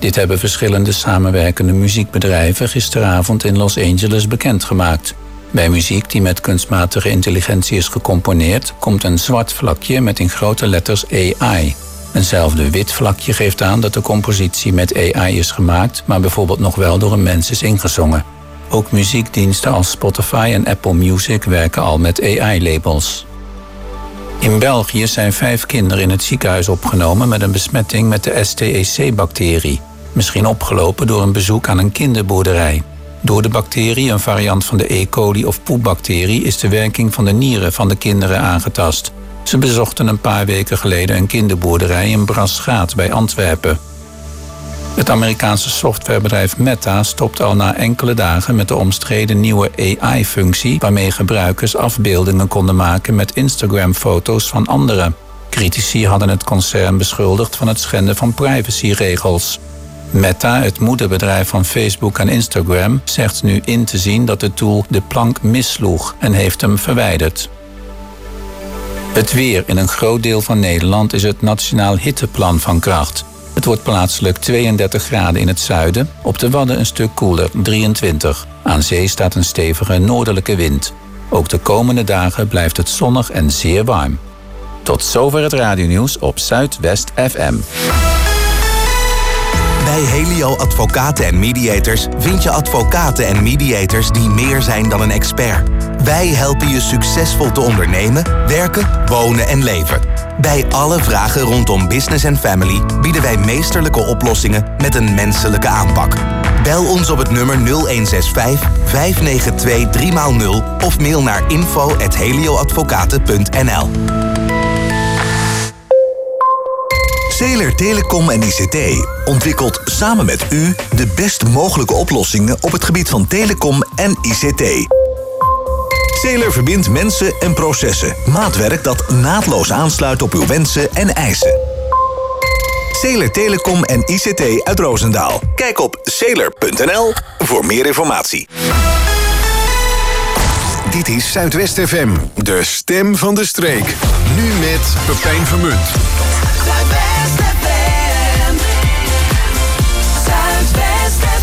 Dit hebben verschillende samenwerkende muziekbedrijven gisteravond in Los Angeles bekendgemaakt. Bij muziek die met kunstmatige intelligentie is gecomponeerd, komt een zwart vlakje met in grote letters AI. Eenzelfde wit vlakje geeft aan dat de compositie met AI is gemaakt, maar bijvoorbeeld nog wel door een mens is ingezongen. Ook muziekdiensten als Spotify en Apple Music werken al met AI-labels. In België zijn 5 kinderen in het ziekenhuis opgenomen met een besmetting met de STEC-bacterie. Misschien opgelopen door een bezoek aan een kinderboerderij. Door de bacterie, een variant van de E. coli of poepbacterie, is de werking van de nieren van de kinderen aangetast. Ze bezochten een paar weken geleden een kinderboerderij in Braschaat bij Antwerpen. Het Amerikaanse softwarebedrijf Meta stopt al na enkele dagen met de omstreden nieuwe AI-functie waarmee gebruikers afbeeldingen konden maken met Instagram-foto's van anderen. Critici hadden het concern beschuldigd van het schenden van privacyregels. Meta, het moederbedrijf van Facebook en Instagram, zegt nu in te zien dat de tool de plank missloeg en heeft hem verwijderd. Het weer in een groot deel van Nederland is het Nationaal Hitteplan van kracht. Het wordt plaatselijk 32 graden in het zuiden, op de Wadden een stuk koeler, 23. Aan zee staat een stevige noordelijke wind. Ook de komende dagen blijft het zonnig en zeer warm. Tot zover het radionieuws op Zuidwest FM. Bij Helio Advocaten en Mediators vind je advocaten en mediators die meer zijn dan een expert. Wij helpen je succesvol te ondernemen, werken, wonen en leven. Bij alle vragen rondom business en family bieden wij meesterlijke oplossingen met een menselijke aanpak. Bel ons op het nummer 0165 592 3x0 of mail naar info@helioadvocaten.nl. Zeeler Telecom en ICT ontwikkelt samen met u de best mogelijke oplossingen op het gebied van telecom en ICT. Zeeler verbindt mensen en processen. Maatwerk dat naadloos aansluit op uw wensen en eisen. Zeeler Telecom en ICT uit Roosendaal. Kijk op zeeler.nl voor meer informatie. Dit is Zuidwest FM, de stem van de streek. Nu met Pepijn Vermunt. Zuidwest FM. Zuidwest FM.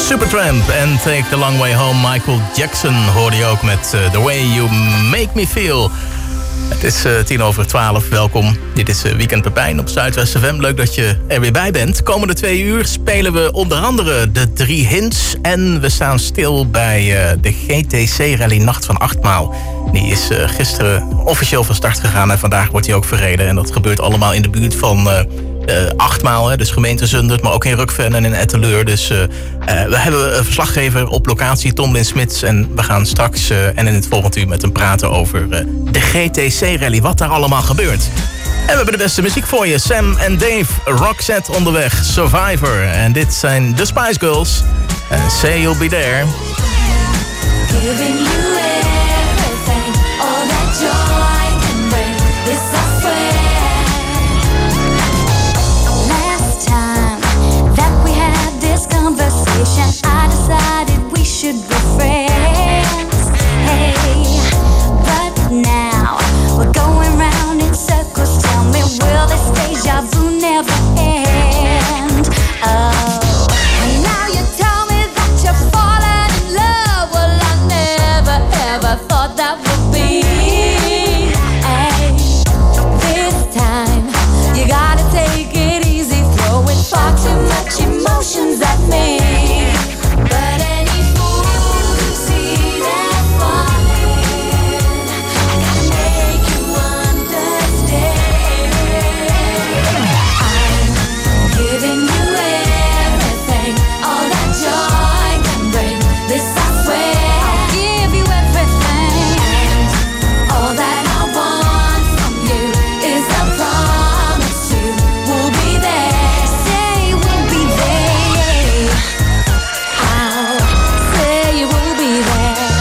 Supertramp en Take the Long Way Home. Michael Jackson hoorde je ook met The Way You Make Me Feel. Het is 10:10. Welkom. Dit is Weekend Pepijn op Zuidwest FM. Leuk dat je er weer bij bent. Komende 2 uur spelen we onder andere de 3 hints. En we staan stil bij de GTC Rally Nacht van 8 Maal. Die is gisteren officieel van start gegaan. En vandaag wordt hij ook verreden. En dat gebeurt allemaal in de buurt van 8 Maal. Dus gemeente Zundert, maar ook in Rukven en in Etteleur. Dus we hebben een verslaggever op locatie, Tom Lin Smits. En we gaan straks en in het volgende uur met hem praten over de GTC Rally. Wat daar allemaal gebeurt. En we hebben de beste muziek voor je. Sam en Dave, Roxette onderweg, Survivor. En dit zijn The Spice Girls. En Say You'll Be There. Giving you everything, all that joy can bring. This I swear. Last time that we had this conversation, I decided we should be friends. Hey, but now we're going round in circles. Tell me, will this deja vu never end? Oh, and now you tell me that you're falling in love. Well, I never ever thought that would be. Hey, this time you gotta take it easy, throwing far too much emotions at me. But any fool could see that falling. I gotta make you understand. I'm giving you everything, all that joy can bring. This I swear. I'll give you everything, and all that I want from you is a promise you will be there. Say we'll be there. I'll say you will be there.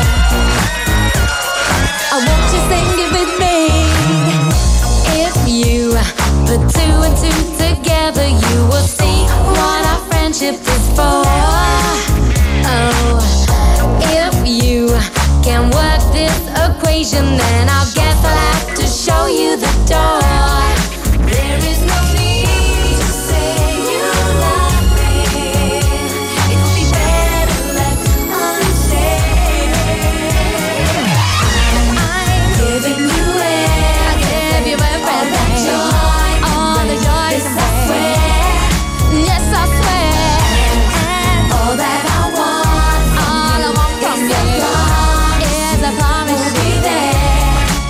I want you sing it with me. If you put 2 and 2 together, you will see what our friendship is for. Oh, if you can work this equation, then I guess I'll have to show you the door. There is no need to say you love me. It would be better left unsaid. I'm giving you everything, all that joy, all the joy. This I swear, yes I swear, and all that I want from you is a promise. We'll be there.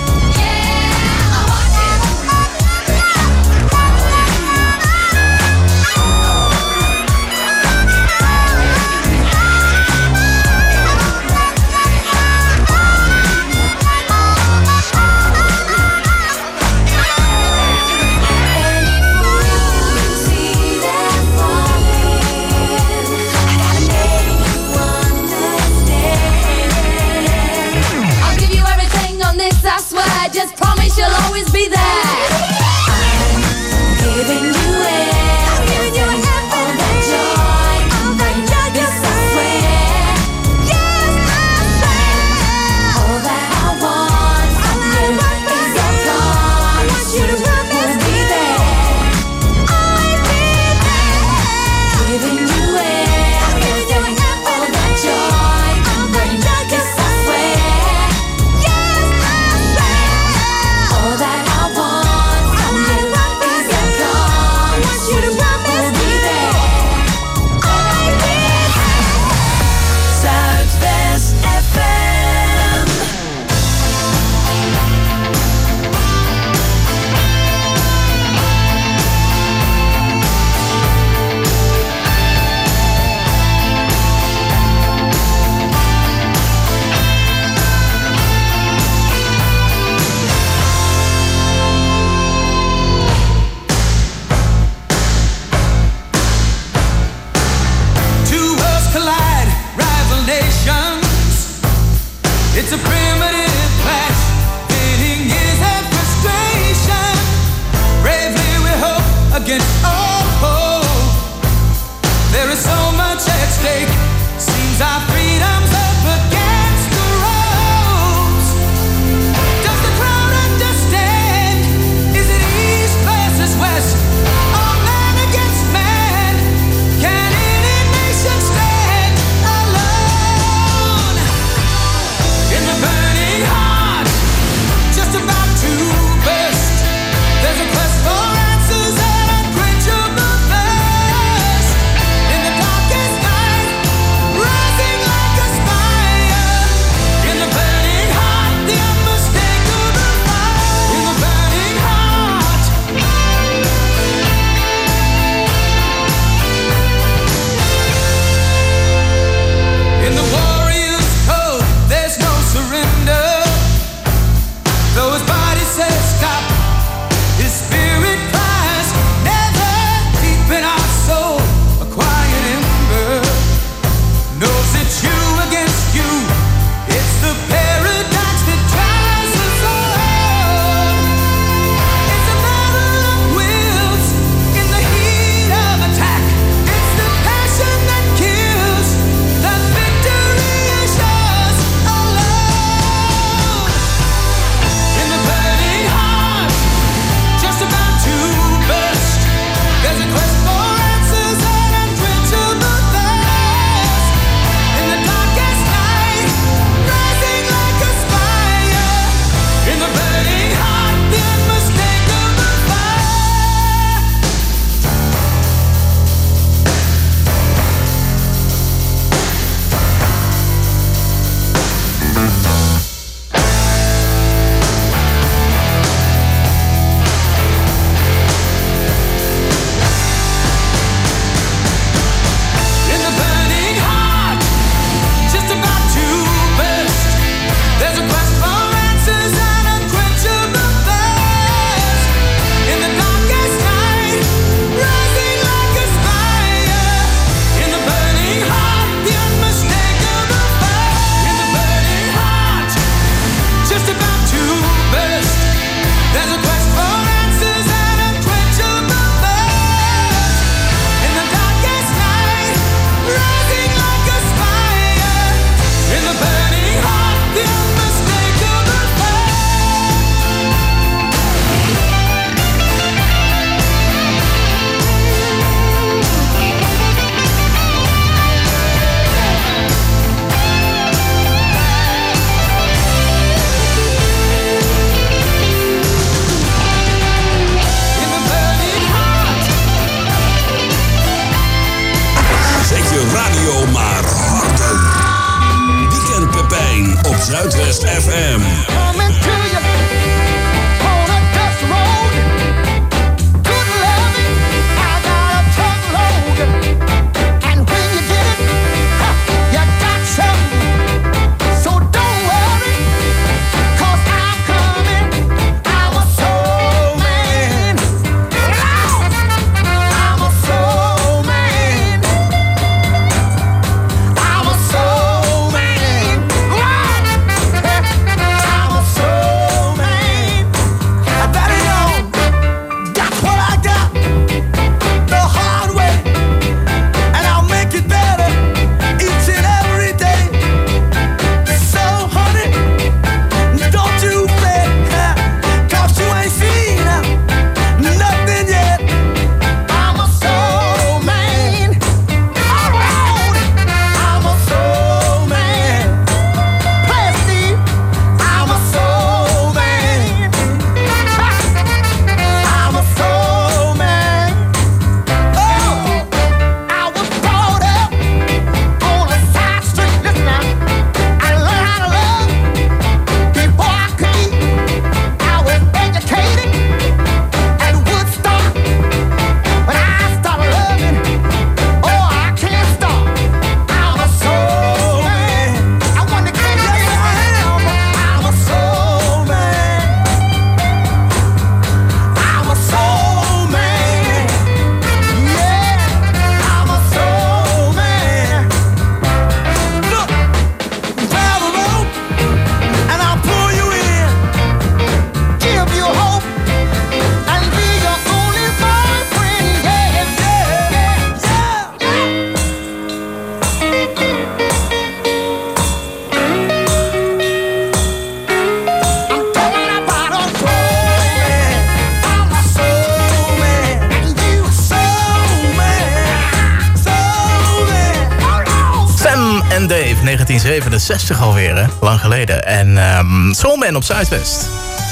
and Dave, 1967 alweer, hè? Lang geleden. En Soulman op Zuidwest.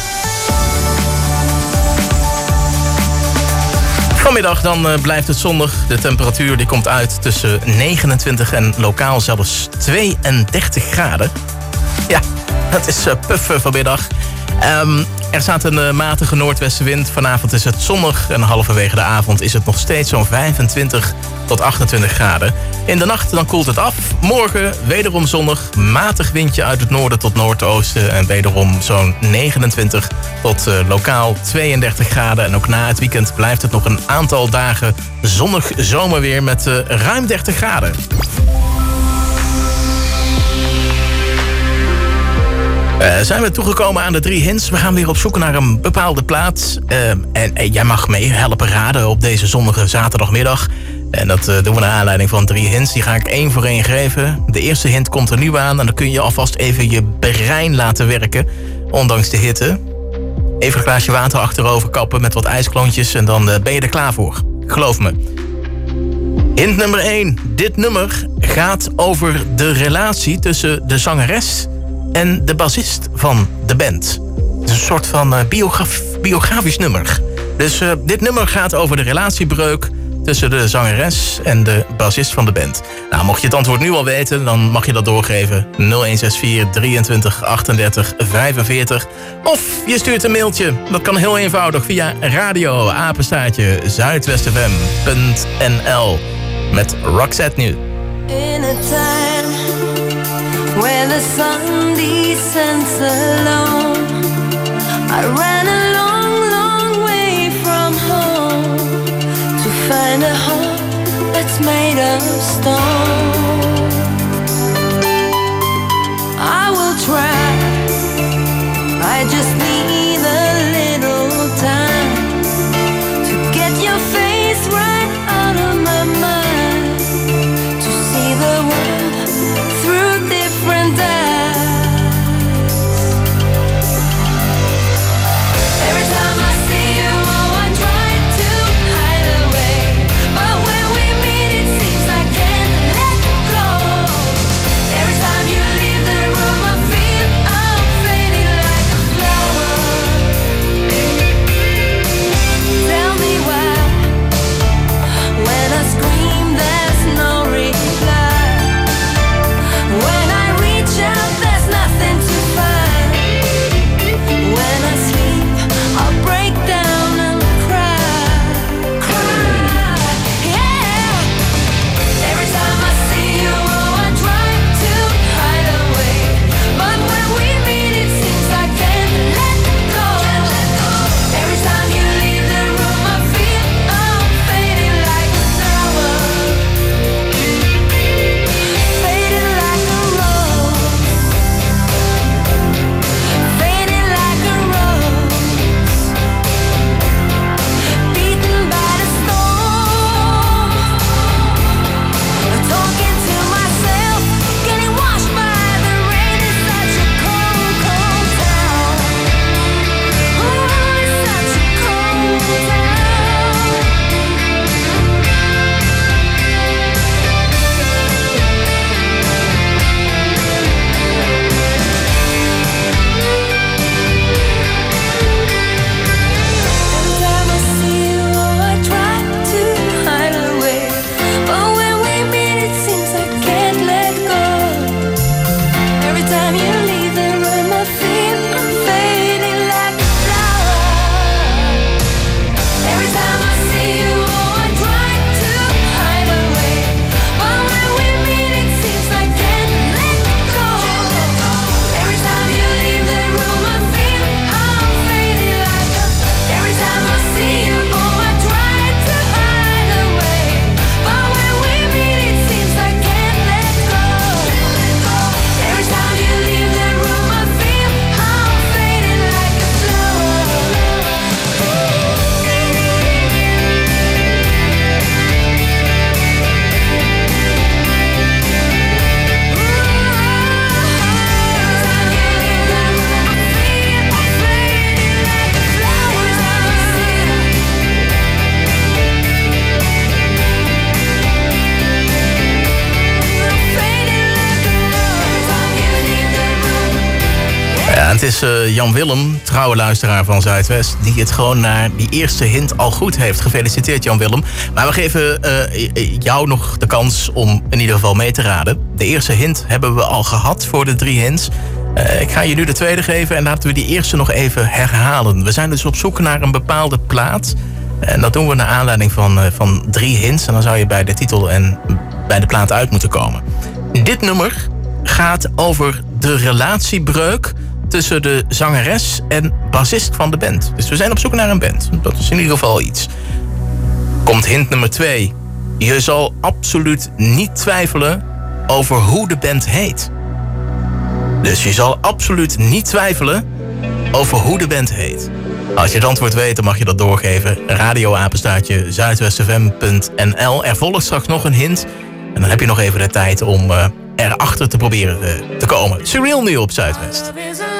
Vanmiddag dan blijft het zonnig. De temperatuur die komt uit tussen 29 en lokaal zelfs 32 graden. Ja, het is puffen vanmiddag. Er staat een matige noordwestenwind. Vanavond is het zonnig en halverwege de avond is het nog steeds zo'n 25 tot 28 graden. In de nacht dan koelt het af. Morgen wederom zonnig. Matig windje uit het noorden tot noordoosten. En wederom zo'n 29 tot lokaal 32 graden. En ook na het weekend blijft het nog een aantal dagen zonnig zomerweer met ruim 30 graden. Zijn we toegekomen aan de 3 hints. We gaan weer op zoek naar een bepaalde plaats. En jij mag mee helpen raden op deze zonnige zaterdagmiddag. En dat doen we naar aanleiding van 3 hints. Die ga ik 1 voor 1 geven. De eerste hint komt er nu aan. En dan kun je alvast even je brein laten werken. Ondanks de hitte. Even een glaasje water achterover kappen met wat ijsklontjes. En dan ben je er klaar voor. Geloof me. Hint nummer 1. Dit nummer gaat over de relatie tussen de zangeres en de bassist van de band. Het is een soort van biografisch nummer. Dus dit nummer gaat over de relatiebreuk tussen de zangeres en de bassist van de band. Nou, mocht je het antwoord nu al weten, dan mag je dat doorgeven. 0164 23 38 45. Of je stuurt een mailtje. Dat kan heel eenvoudig via radio@zuidwestfm.nl met Roxette nu. In a time when the sun descends alone, I ran a long, long way from home to find a heart that's made of stone. I will try, I just need a little time to get your face right out of my mind, to see the world through different eyes. Every time I see you, oh, I try to hide away, but when we meet, it seems I can't let Het is Jan Willem, trouwe luisteraar van Zuidwest, die het gewoon naar die eerste hint al goed heeft. Gefeliciteerd, Jan Willem. Maar we geven jou nog de kans om in ieder geval mee te raden. De eerste hint hebben we al gehad voor de 3 hints. Ik ga je nu de tweede geven en laten we die eerste nog even herhalen. We zijn dus op zoek naar een bepaalde plaat. En dat doen we naar aanleiding van 3 hints. En dan zou je bij de titel en bij de plaat uit moeten komen. Dit nummer gaat over de relatiebreuk tussen de zangeres en bassist van de band. Dus we zijn op zoek naar een band. Dat is in ieder geval iets. Komt hint nummer 2. Je zal absoluut niet twijfelen over hoe de band heet. Dus je zal absoluut niet twijfelen over hoe de band heet. Als je het antwoord weet, dan mag je dat doorgeven. radioapenstaartje zuidwestfm.nl. Er volgt straks nog een hint. En dan heb je nog even de tijd om erachter te proberen te komen. Surreal nu op Zuidwest.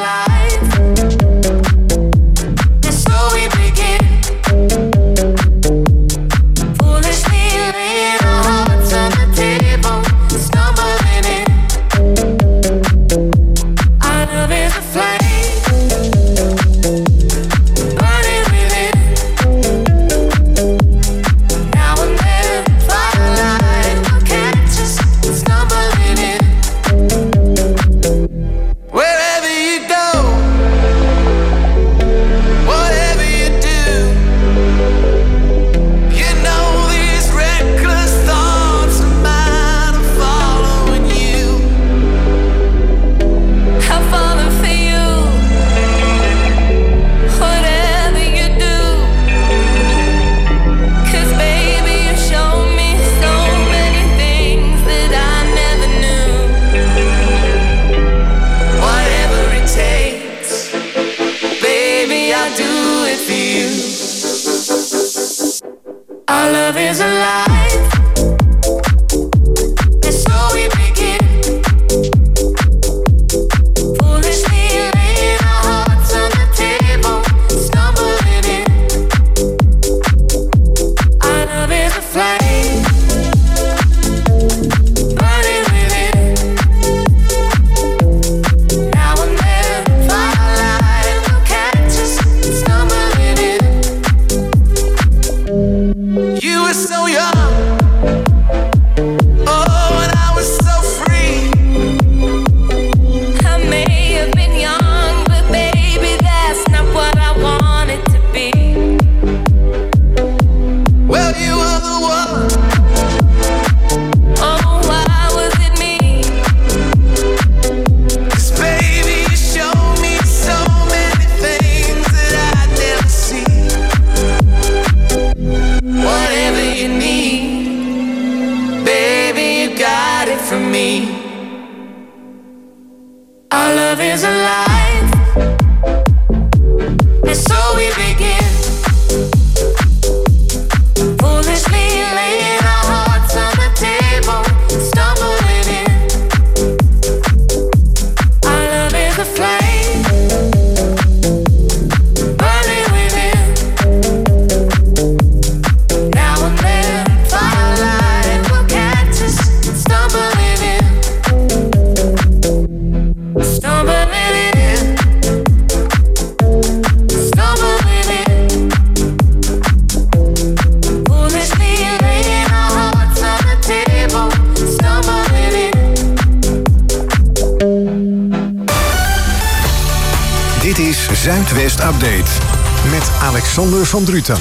Zuidwest Update met Alexander van Druten.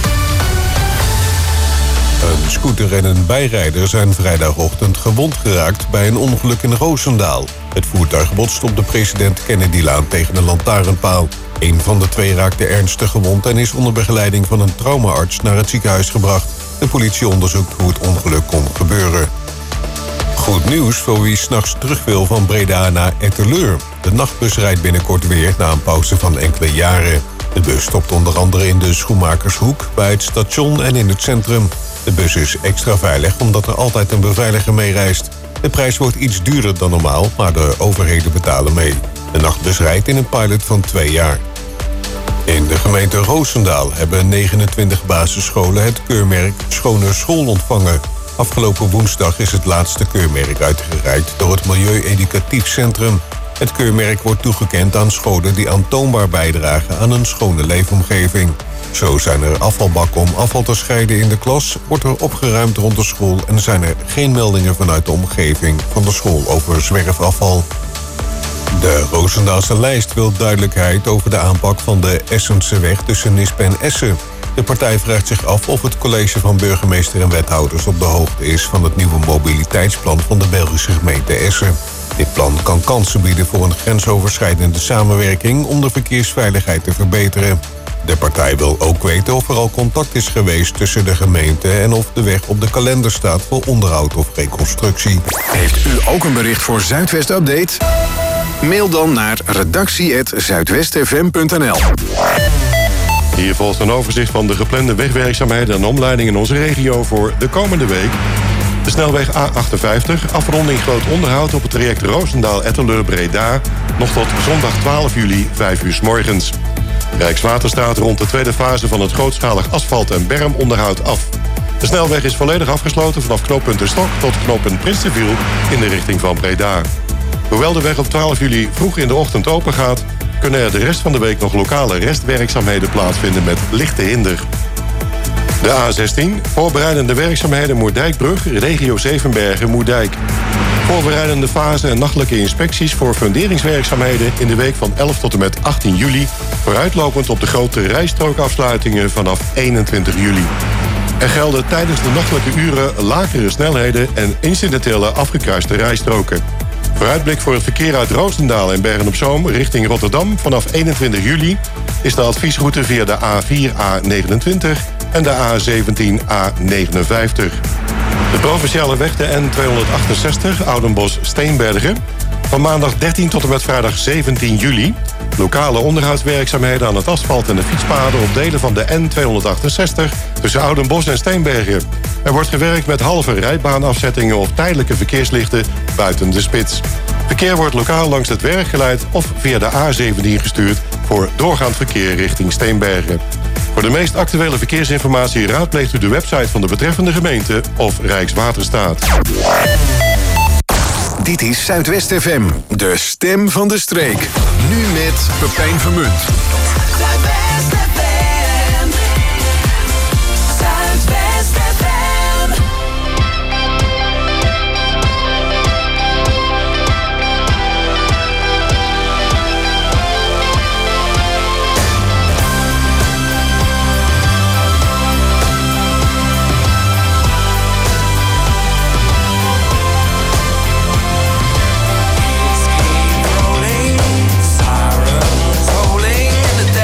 Een scooter en een bijrijder zijn vrijdagochtend gewond geraakt bij een ongeluk in Roosendaal. Het voertuig botst op de President Kennedylaan tegen een lantaarnpaal. Een van de 2 raakte ernstig gewond en is onder begeleiding van een traumaarts naar het ziekenhuis gebracht. De politie onderzoekt hoe het ongeluk kon gebeuren. Goed nieuws voor wie 's nachts terug wil van Breda naar Etteleur. De nachtbus rijdt binnenkort weer na een pauze van enkele jaren. De bus stopt onder andere in de Schoenmakershoek, bij het station en in het centrum. De bus is extra veilig omdat er altijd een beveiliger mee reist. De prijs wordt iets duurder dan normaal, maar de overheden betalen mee. De nachtbus rijdt in een pilot van 2 jaar. In de gemeente Roosendaal hebben 29 basisscholen het keurmerk Schone School ontvangen. Afgelopen woensdag is het laatste keurmerk uitgereikt door het Milieu Educatief Centrum. Het keurmerk wordt toegekend aan scholen die aantoonbaar bijdragen aan een schone leefomgeving. Zo zijn er afvalbakken om afval te scheiden in de klas, wordt er opgeruimd rond de school en zijn er geen meldingen vanuit de omgeving van de school over zwerfafval. De Roosendaalse lijst wil duidelijkheid over de aanpak van de Essenseweg tussen Nispen en Essen. De partij vraagt zich af of het college van burgemeester en wethouders op de hoogte is van het nieuwe mobiliteitsplan van de Belgische gemeente Essen. Dit plan kan kansen bieden voor een grensoverschrijdende samenwerking om de verkeersveiligheid te verbeteren. De partij wil ook weten of er al contact is geweest tussen de gemeente en of de weg op de kalender staat voor onderhoud of reconstructie. Heeft u ook een bericht voor Zuidwest Update? Mail dan naar redactie@zuidwestfm.nl. Hier volgt een overzicht van de geplande wegwerkzaamheden en omleidingen in onze regio voor de komende week. De snelweg A58, afronding groot onderhoud op het traject Roosendaal-Etteleur-Breda, nog tot zondag 12 juli, 5 uur 's morgens. Rijkswaterstaat rond de tweede fase van het grootschalig asfalt- en bermonderhoud af. De snelweg is volledig afgesloten vanaf knooppunt De Stok tot knooppunt Prinsenviel in de richting van Breda. Hoewel de weg op 12 juli vroeg in de ochtend open gaat, kunnen er de rest van de week nog lokale restwerkzaamheden plaatsvinden met lichte hinder. De A16, voorbereidende werkzaamheden Moerdijkbrug, regio Zevenbergen-Moerdijk. Voorbereidende fase en nachtelijke inspecties voor funderingswerkzaamheden in de week van 11 tot en met 18 juli, vooruitlopend op de grote rijstrookafsluitingen vanaf 21 juli. Er gelden tijdens de nachtelijke uren lagere snelheden en incidentele afgekruiste rijstroken. Vooruitblik voor het verkeer uit Roosendaal en Bergen-op-Zoom richting Rotterdam vanaf 21 juli is de adviesroute via de A4-A29 en de A17-A59. De provinciale weg de N268 Oudenbosch-Steenbergen van maandag 13 tot en met vrijdag 17 juli. Lokale onderhoudswerkzaamheden aan het asfalt en de fietspaden op delen van de N268 tussen Oudenbosch en Steenbergen. Er wordt gewerkt met halve rijbaanafzettingen of tijdelijke verkeerslichten buiten de spits. Verkeer wordt lokaal langs het werk geleid of via de A17 gestuurd voor doorgaand verkeer richting Steenbergen. Voor de meest actuele verkeersinformatie raadpleegt u de website van de betreffende gemeente of Rijkswaterstaat. Dit is Zuidwest FM, de stem van de streek. Nu met Pepijn Vermunt. Zuidwest FM. Zuidwest FM. Sirens rolling in the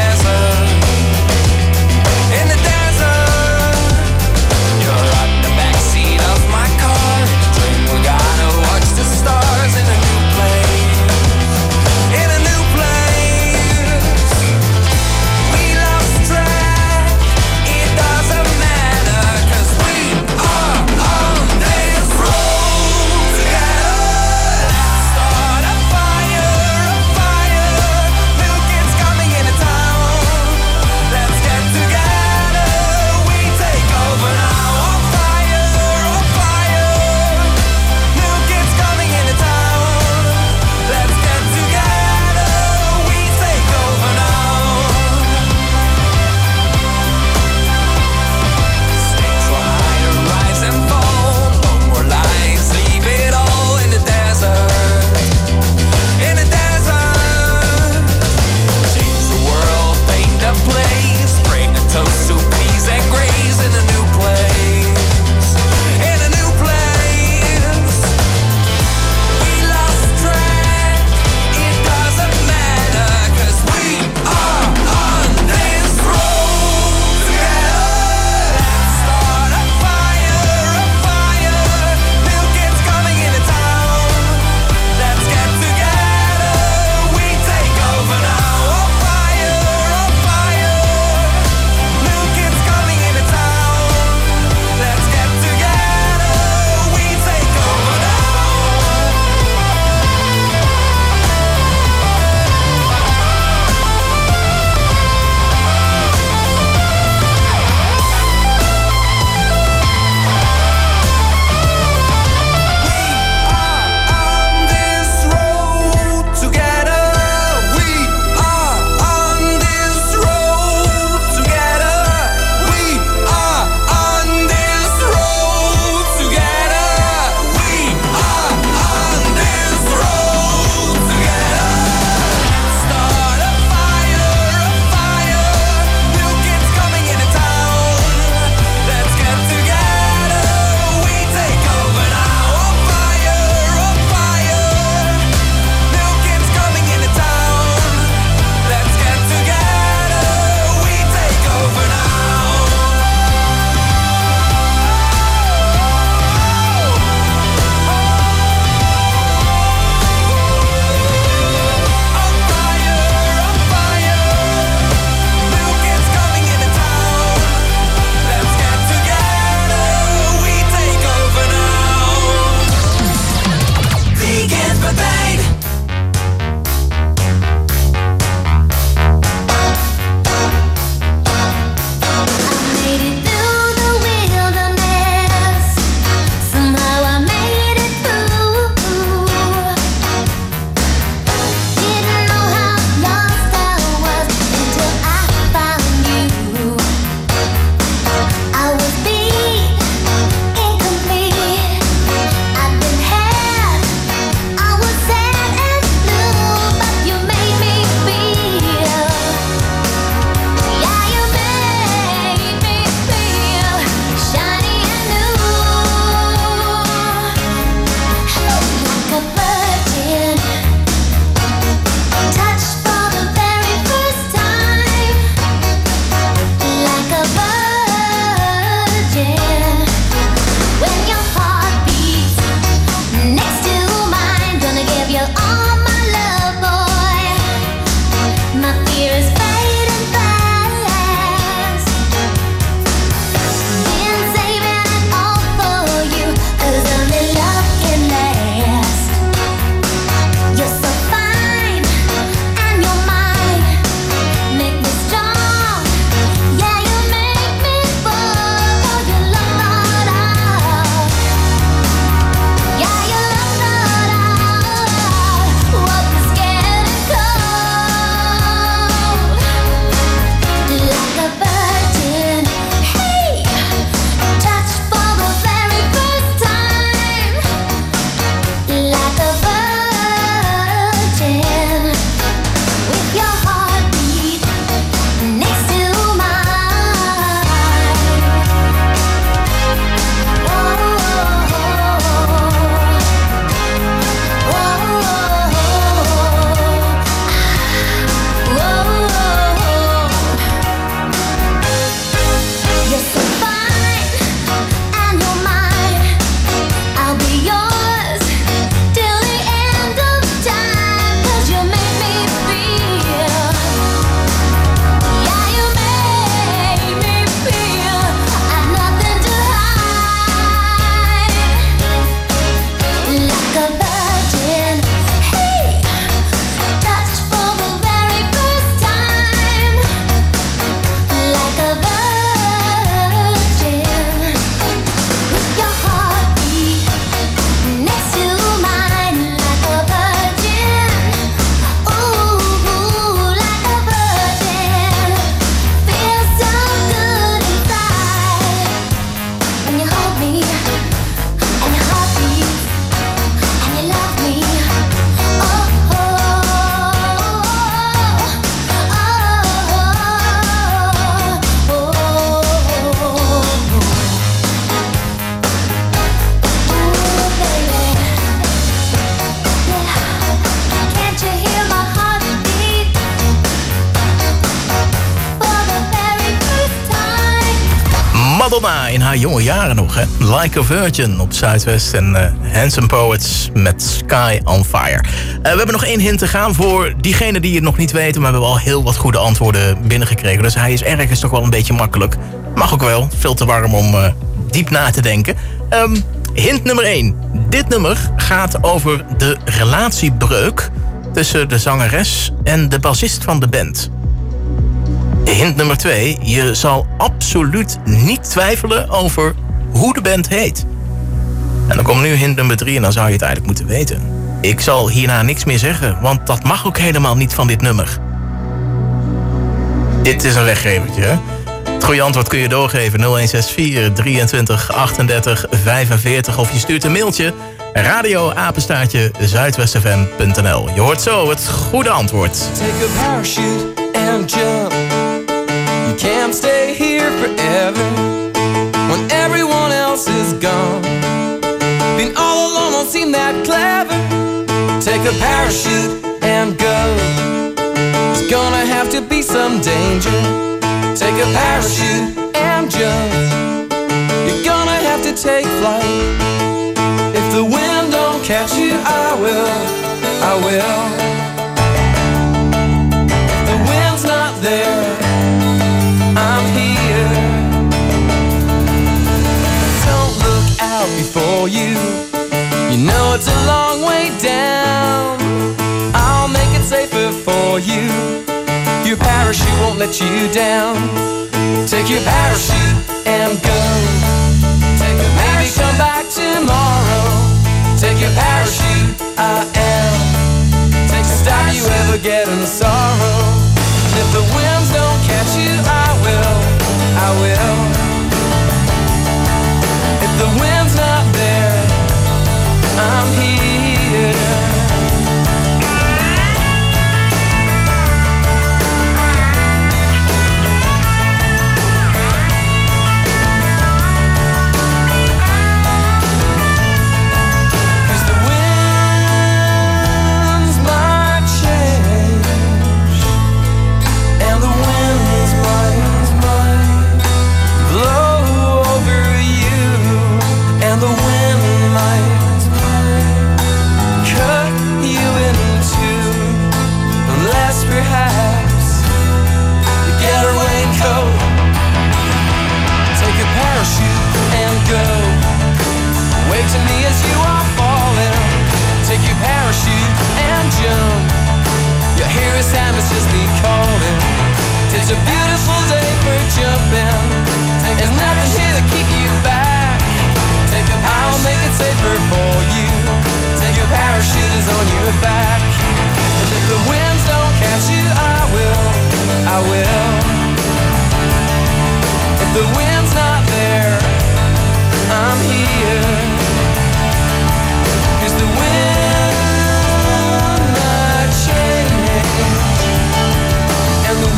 Madonna in haar jonge jaren nog, hè? Like a Virgin op Zuidwest en Handsome Poets met Sky on Fire. We hebben nog 1 hint te gaan voor diegenen die het nog niet weten, maar we hebben al heel wat goede antwoorden binnengekregen. Dus hij is ergens toch wel een beetje makkelijk. Mag ook wel, veel te warm om diep na te denken. Hint nummer 1. Dit nummer gaat over de relatiebreuk tussen de zangeres en de bassist van de band. Hint nummer 2. Je zal absoluut niet twijfelen over hoe de band heet. En dan komt nu hint nummer 3 en dan zou je het eigenlijk moeten weten. Ik zal hierna niks meer zeggen, want dat mag ook helemaal niet van dit nummer. Dit is een weggevertje, hè? Het goede antwoord kun je doorgeven 0164 23 38 45 of je stuurt een mailtje radio@zuidwestfm.nl. Je hoort zo het goede antwoord. Take a parachute and jump. You can't stay here forever when everyone else is gone. Being all alone won't seem that clever. Take a parachute and go. There's gonna have to be some danger. Take a parachute and jump. You're gonna have to take flight. If the wind don't catch you, I will. If the wind's not there, I'm here. Don't look out before you. You know it's a long way down. I'll make it safer for you. Your parachute won't let you down. Take your parachute and go. Take a maybe come back tomorrow. Take your parachute, I am. Take a stop you ever get in sorrow. And if the winds don't catch you, I will. If the wind's not there, I'm here. To me as you are falling, take your parachute and jump. You hear his hand, it's just me calling. It's a beautiful day for jumping. There's nothing here to keep you back. I'll make it safer for you. Take your parachute is on your back. And if the winds don't catch you, I will. If the wind's not there, I'm here. The wind might change, and the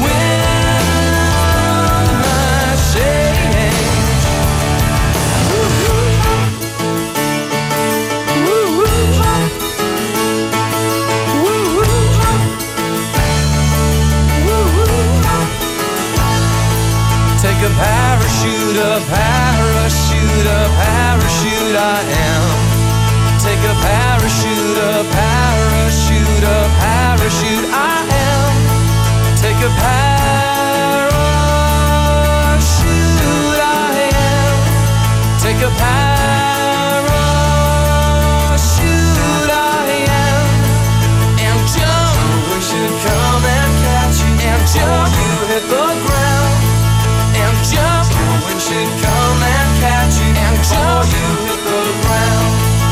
wind might change. Woo-hoo. Woo-hoo. Woo-hoo. Woo-hoo. Take a parachute, I am. Take a parachute, I am. Take a parachute, I am. Take a parachute, I am. And jump, we should come and catch you. And jump, you hit the ground. And jump, we should come and catch you. And jump, you hit the ground.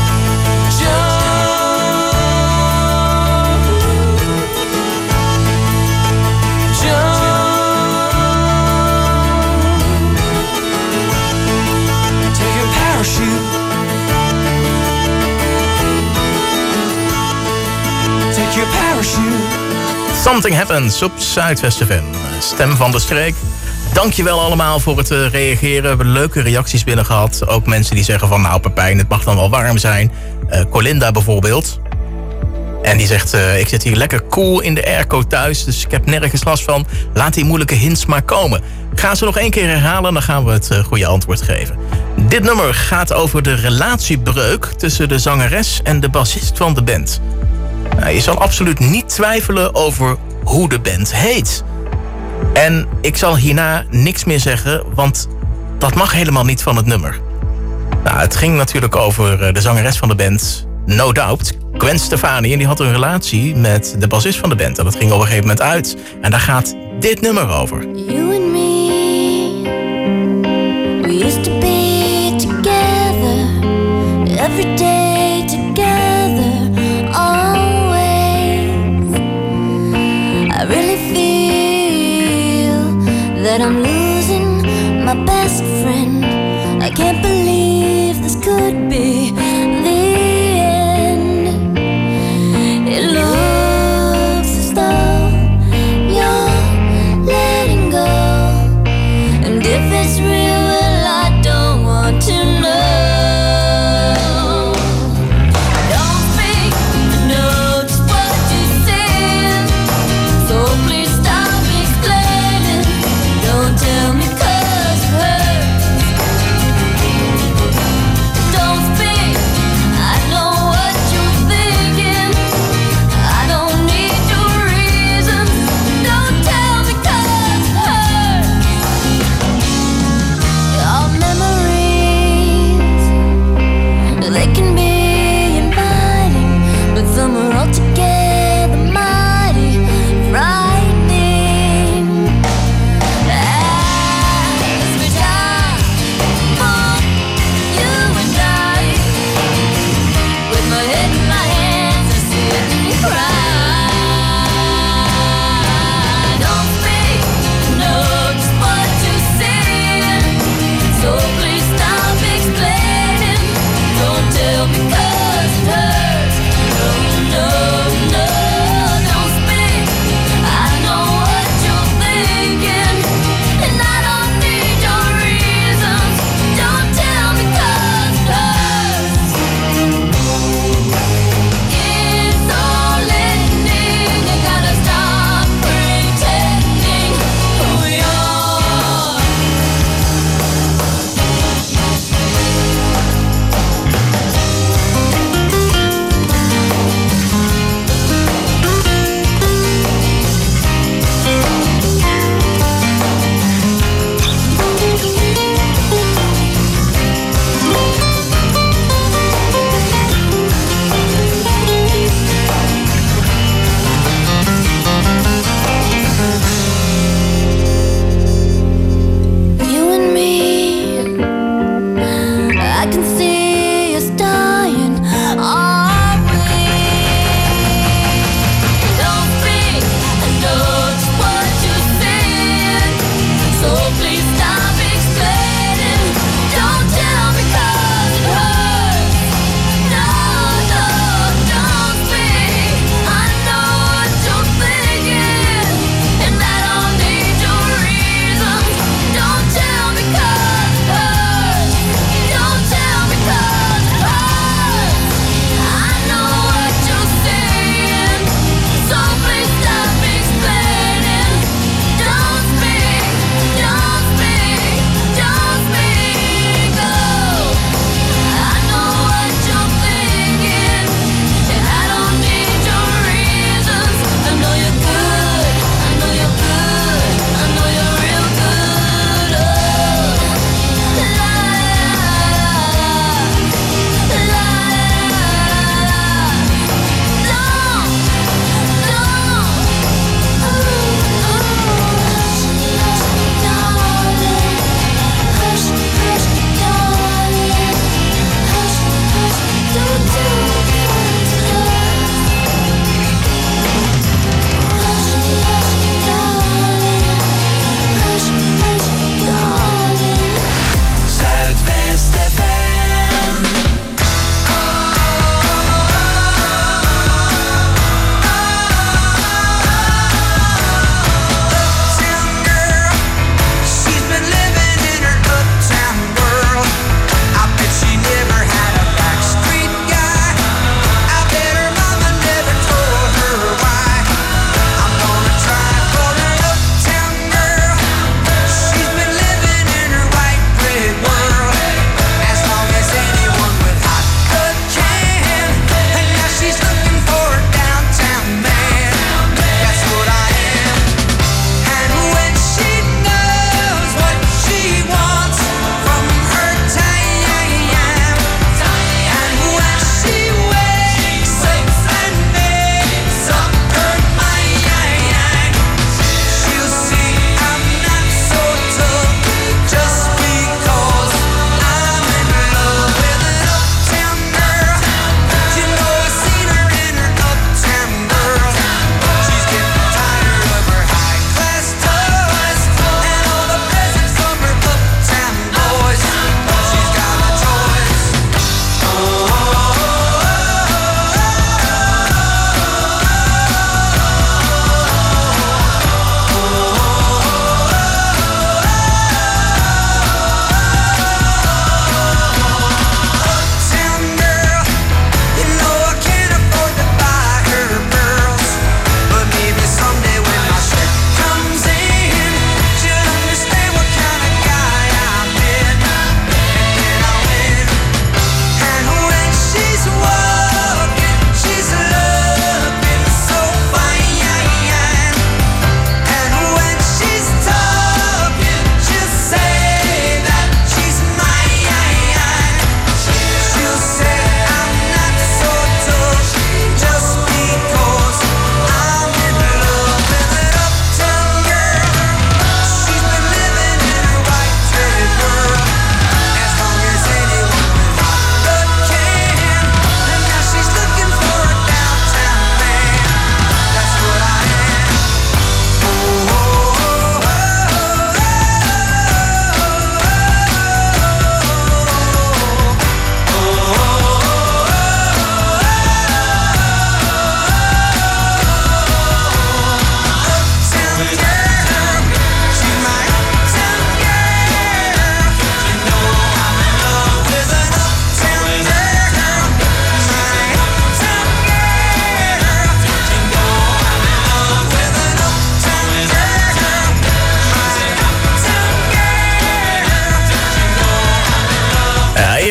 Something Happens op Zuidwest FM. Stem van de streek. Dankjewel allemaal voor het reageren. We hebben leuke reacties binnen gehad. Ook mensen die zeggen van nou Pepijn, het mag dan wel warm zijn. Colinda bijvoorbeeld. En die zegt, ik zit hier lekker cool in de airco thuis. Dus ik heb nergens last van. Laat die moeilijke hints maar komen. Ik ga ze nog 1 keer herhalen, dan gaan we het goede antwoord geven. Dit nummer gaat over de relatiebreuk tussen de zangeres en de bassist van de band. Nou, je zal absoluut niet twijfelen over hoe de band heet. En ik zal hierna niks meer zeggen, want dat mag helemaal niet van het nummer. Nou, het ging natuurlijk over de zangeres van de band, No Doubt, Gwen Stefani. En die had een relatie met de bassist van de band. En dat ging op een gegeven moment uit. En daar gaat dit nummer over. You and me, we used to be together, every day together, always. I really feel that I'm losing my best friend. I can't believe this could be the end. It looks as though you're letting go, and if it's real, well, I don't want to know. Don't speak, I know just what you said, so please stop explaining. Don't tell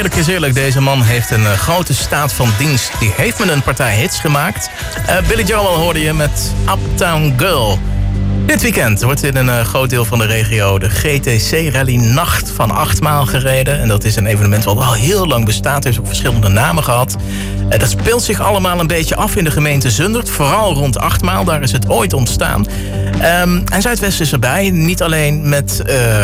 eerlijk is eerlijk, deze man heeft een grote staat van dienst. Die heeft met een partij hits gemaakt. Billy Joel hoorde je met Uptown Girl. Dit weekend wordt in een groot deel van de regio de GTC Rally Nacht van 8 maal gereden. En dat is een evenement wat al heel lang bestaat. Heeft ook verschillende namen gehad. Dat speelt zich allemaal een beetje af in de gemeente Zundert. Vooral rond 8 maal, daar is het ooit ontstaan. En Zuidwest is erbij. Niet alleen met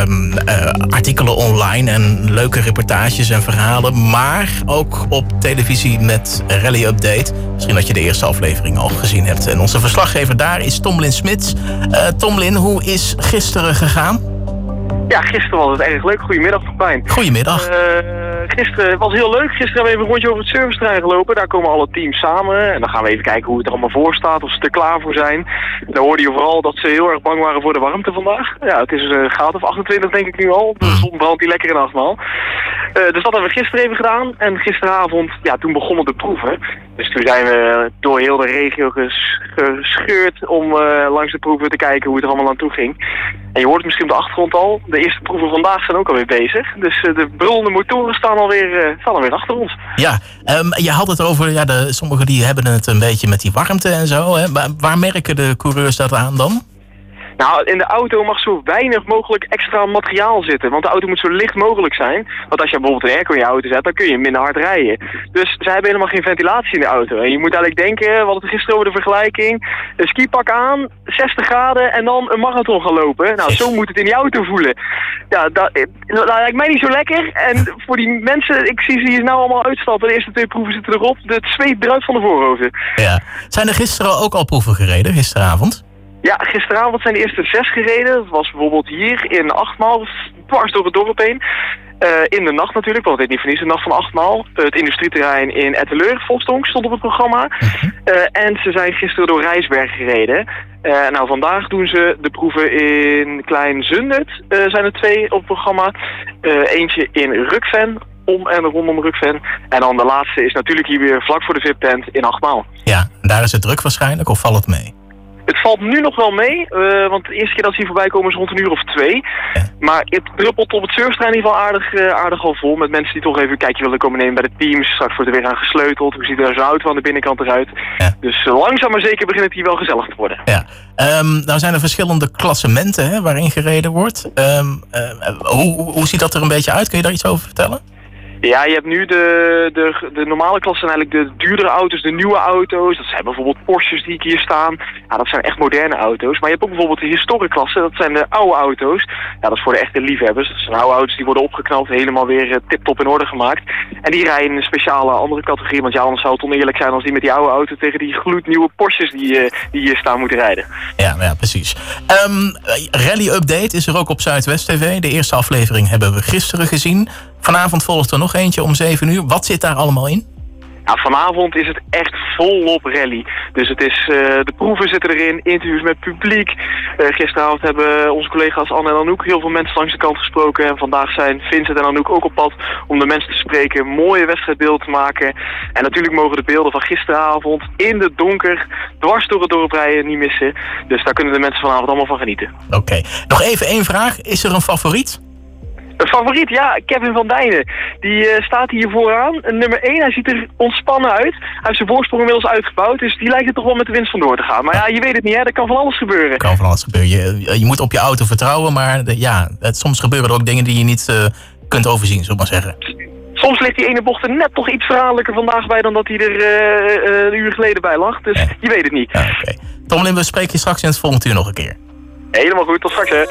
artikelen online en leuke reportages en verhalen. Maar ook op televisie met Rally Update. Misschien dat je de eerste aflevering al gezien hebt. En onze verslaggever daar is Tomlin Smits. Tomlin, hoe is gisteren gegaan? Ja, gisteren was het erg leuk. Goedemiddag, Pepijn. Goedemiddag. Gisteren was heel leuk. Gisteren hebben we even een rondje over het serviceterrein gelopen. Daar komen alle teams samen. En dan gaan we even kijken hoe het er allemaal voor staat. Of ze er klaar voor zijn. En dan hoorde je vooral dat ze heel erg bang waren voor de warmte vandaag. Ja, het is een graad of 28 denk ik nu al. De zon brandt die lekker in 8 maal. Dus dat hebben we gisteren even gedaan. En gisteravond, ja, toen begonnen de proeven. Dus toen zijn we door heel de regio gescheurd om langs de proeven te kijken hoe het er allemaal aan toe ging. En je hoort het misschien op de achtergrond al. De eerste proeven vandaag zijn ook alweer bezig. Dus de brullende motoren staan alweer achter ons. Ja, je had het over, ja, sommigen die hebben het een beetje met die warmte en zo. Hè? Waar merken de coureurs dat aan dan? Nou, in de auto mag zo weinig mogelijk extra materiaal zitten. Want de auto moet zo licht mogelijk zijn. Want als je bijvoorbeeld een airco in je auto zet, dan kun je minder hard rijden. Dus zij hebben helemaal geen ventilatie in de auto. En je moet eigenlijk denken, we hadden het gisteren over de vergelijking. Een skipak aan, 60 graden en dan een marathon gaan lopen. Nou, zo moet het in die auto voelen. Ja, dat lijkt mij niet zo lekker. En voor die mensen, ik zie ze hier nou allemaal uitstappen. De eerste 2 proeven zitten erop. Het zweet eruit van de voorhoofden. Ja. Zijn er gisteren ook al proeven gereden, gisteravond? Ja, gisteravond zijn de eerste 6 gereden. Dat was bijvoorbeeld hier in 8 maal, dwars door het dorp heen. In de nacht natuurlijk, want het heet niet voor niets, de nacht van 8 maal. Het industrieterrein in Etteleur, Volstonk, stond op het programma. En ze zijn gisteren door Rijsberg gereden. Nou, vandaag doen ze de proeven in Klein Zundert. Zijn er 2 op het programma. Eentje in Rukven, om en rondom Rukven. En dan de laatste is natuurlijk hier weer vlak voor de VIP-tent in 8 maal. Ja, daar is het druk waarschijnlijk, of valt het mee? Het valt nu nog wel mee, want de eerste keer dat ze hier voorbij komen is rond 1 uur of 2. Ja. Maar het druppelt op het surfterrein in ieder geval aardig al vol. Met mensen die toch even een kijkje willen komen nemen bij de teams. Straks wordt er weer aan gesleuteld. Hoe ziet er zo'n auto aan de binnenkant eruit? Ja. Dus langzaam maar zeker begint het hier wel gezellig te worden. Ja. Nou zijn er verschillende klassementen, hè, waarin gereden wordt. Hoe ziet dat er een beetje uit? Kun je daar iets over vertellen? Ja, je hebt nu de normale klasse zijn eigenlijk de duurdere auto's, de nieuwe auto's. Dat zijn bijvoorbeeld Porsches die hier staan. Ja, dat zijn echt moderne auto's. Maar je hebt ook bijvoorbeeld de historische klasse, dat zijn de oude auto's. Ja, dat is voor de echte liefhebbers. Dat zijn oude auto's die worden opgeknapt, helemaal weer tip-top in orde gemaakt. En die rijden in een speciale andere categorie. Want ja, anders zou het oneerlijk zijn als die met die oude auto tegen die gloednieuwe Porsches die hier staan moeten rijden. Ja, precies. Rally Update is er ook op Zuidwest TV. De eerste aflevering hebben we gisteren gezien. Vanavond volgt er nog eentje om 7 uur. Wat zit daar allemaal in? Ja, vanavond is het echt volop rally. Dus het is, de proeven zitten erin, interviews met publiek. Gisteravond hebben onze collega's Anne en Anouk heel veel mensen langs de kant gesproken. En vandaag zijn Vincent en Anouk ook op pad om de mensen te spreken, mooie wedstrijdbeelden te maken. En natuurlijk mogen de beelden van gisteravond in het donker, dwars door het dorp rijden, niet missen. Dus daar kunnen de mensen vanavond allemaal van genieten. Oké. Nog even 1 vraag. Is er een favoriet? Een favoriet, ja, Kevin van Dijnen. Die staat hier vooraan. Nummer 1, hij ziet er ontspannen uit. Hij heeft zijn voorsprong inmiddels uitgebouwd. Dus die lijkt er toch wel met de winst vandoor te gaan. Maar ja, je weet het niet, hè. Er kan van alles gebeuren. Kan van alles gebeuren. Je moet op je auto vertrouwen. Maar soms gebeuren er ook dingen die je niet kunt overzien, zullen we maar zeggen. Soms ligt die ene bocht er net toch iets verhaaldelijker vandaag bij dan dat hij er een uur geleden bij lag. Dus je weet het niet. Ja, okay. Tomlin, we spreken je straks in het volgende uur nog een keer. Helemaal goed, tot straks hè.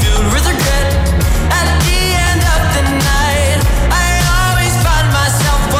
Myself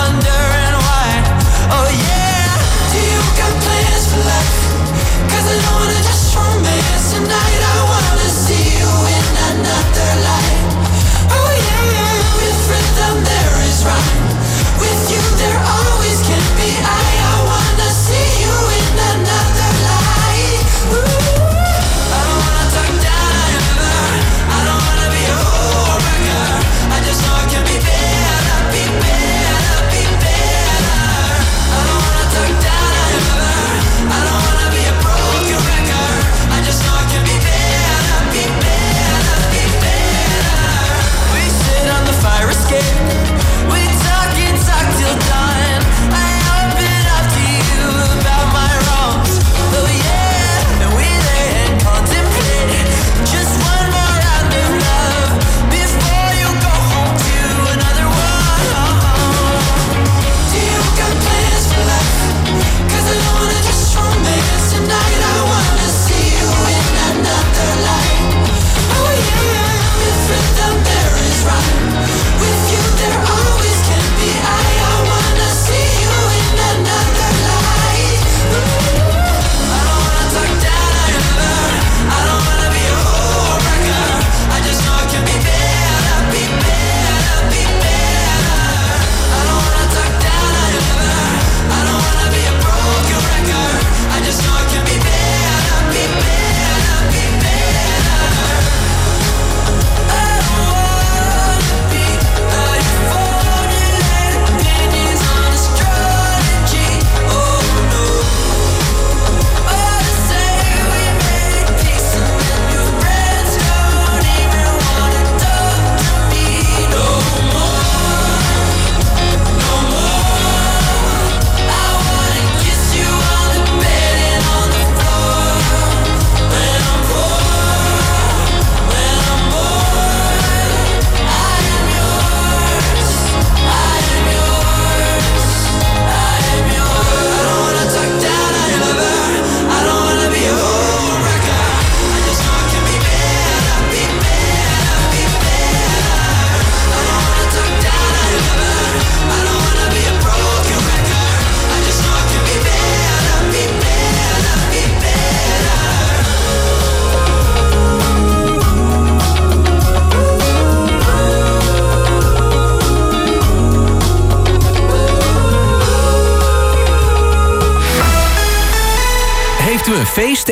feest